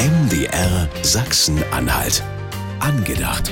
MDR Sachsen-Anhalt. Angedacht.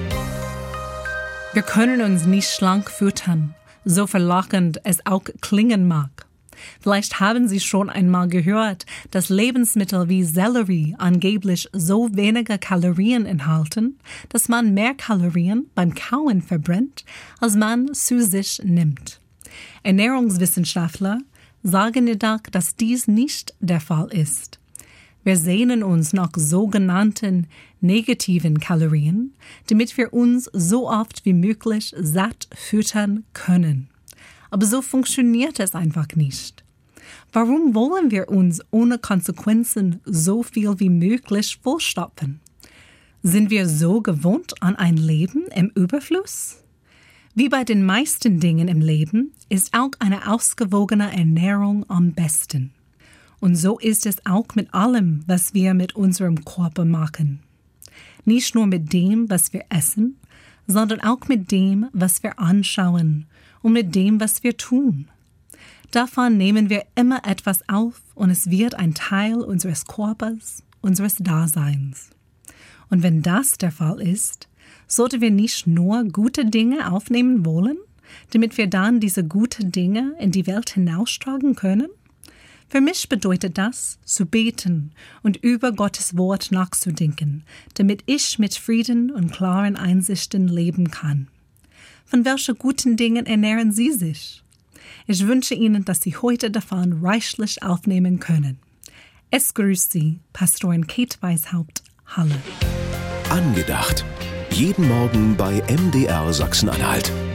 Wir können uns nicht schlank füttern, so verlockend es auch klingen mag. Vielleicht haben Sie schon einmal gehört, dass Lebensmittel wie Sellerie angeblich so wenige Kalorien enthalten, dass man mehr Kalorien beim Kauen verbrennt, als man zu sich nimmt. Ernährungswissenschaftler sagen jedoch, dass dies nicht der Fall ist. Wir sehnen uns nach sogenannten negativen Kalorien, damit wir uns so oft wie möglich satt füttern können. Aber so funktioniert es einfach nicht. Warum wollen wir uns ohne Konsequenzen so viel wie möglich vollstopfen? Sind wir so gewohnt an ein Leben im Überfluss? Wie bei den meisten Dingen im Leben ist auch eine ausgewogene Ernährung am besten. Und so ist es auch mit allem, was wir mit unserem Körper machen. Nicht nur mit dem, was wir essen, sondern auch mit dem, was wir anschauen und mit dem, was wir tun. Davon nehmen wir immer etwas auf und es wird ein Teil unseres Körpers, unseres Daseins. Und wenn das der Fall ist, sollten wir nicht nur gute Dinge aufnehmen wollen, damit wir dann diese guten Dinge in die Welt hinaustragen können? Für mich bedeutet das, zu beten und über Gottes Wort nachzudenken, damit ich mit Frieden und klaren Einsichten leben kann. Von welchen guten Dingen ernähren Sie sich? Ich wünsche Ihnen, dass Sie heute davon reichlich aufnehmen können. Es grüßt Sie, Pastorin Kate Weishaupt, Halle. Angedacht. Jeden Morgen bei MDR Sachsen-Anhalt.